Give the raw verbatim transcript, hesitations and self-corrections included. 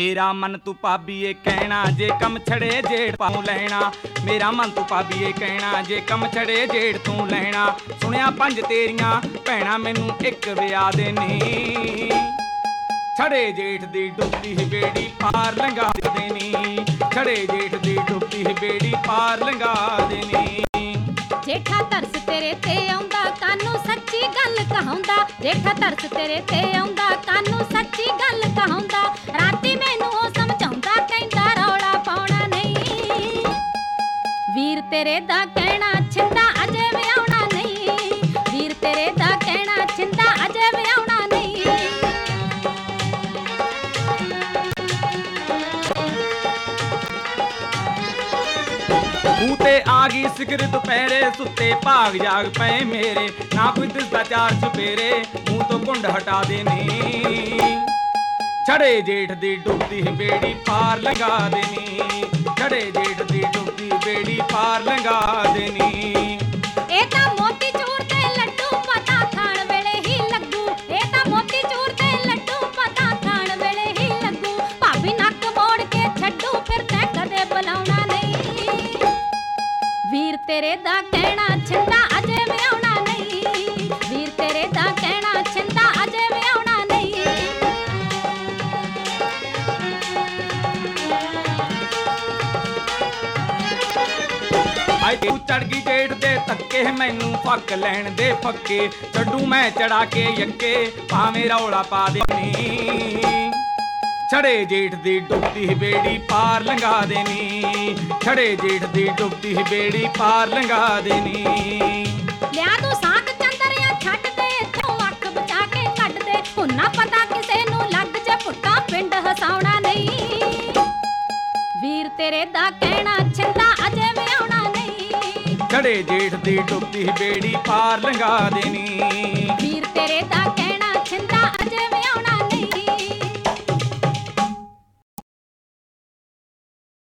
मेरा मन तू भाभीए कहना जे कम छड़े जेड़ पाऊं लैना। मेरा मन तू भाभीए कहना जे कम छड़े जेड़ तू लैना। सुनिया पंज तेरियां भैणां मैनू एक विआह दे नी। छड़े जेठ दी डुबदी ही बेड़ी पार लंघा देनी। छड़े जेठ दी डुबदी ही बेड़ी पार लंघा देनी। जेठा तरस तेरे ते आउंदा कानू सच्ची गल कहाउंदा। जेठा तरस तेरे ते आउंदा कानू सच्ची गल कहाउंदा। राती मैनू ओ समझाउंदा कहंदा रौला पाउणा नहीं। वीर तेरे दा कहना छिंदा अजे विआउणा नहीं। वीर तेरे दा कहना छिंदा अजे विआउणा नहीं। तू ते आ गई सिगर दुपहरे सुते भाग जाग पे मेरे। ना कोई दिसदा चार चुपेरे मुंह तो घुंड हटा देनी। छड़े जेठ दी डुबदी बेड़ी पार लंघा देनी। छड़े जेठ दी डुबदी बेड़ी पार लंघा देनी। ए तां मोती चूर ते लड्डू पता खाण वेले ही लगू। ए तां मोती चूर ते लड्डू पता खाण वेले ही लगू। भाभी नक मोड़ के छड्डू फिर तैं कदे बुलाउणा नहीं। वीर तेरे दा कहना छिंदा अजे विआउणा नहीं। वीर तेरे दा कहना छिंदा अजे विआउणा नहीं। आए तू चढ़ गई जेठ दे धक्के मैनू पक लैण दे पक्के। चड्डू मैं चढ़ा के यक्के भावें रौला पा देनी। छड़े जेठ दी डुबदी बेड़ी पार लंघा देनी। छड़े जेठ दी डुबदी बेड़ी पार लंघा देनी। लिया तू साग चंदरिया छੱਡ दे इथों अख बचा के कढ दे। हुन्ना पता किसे नू लग जे पुट्टा पिंड हसाउणा नहीं। वीर तेरे दा कहना छिंदा अजे विआउणा नहीं। छड़े जेठ दी डुबदी बेड़ी पार लंघा देनी।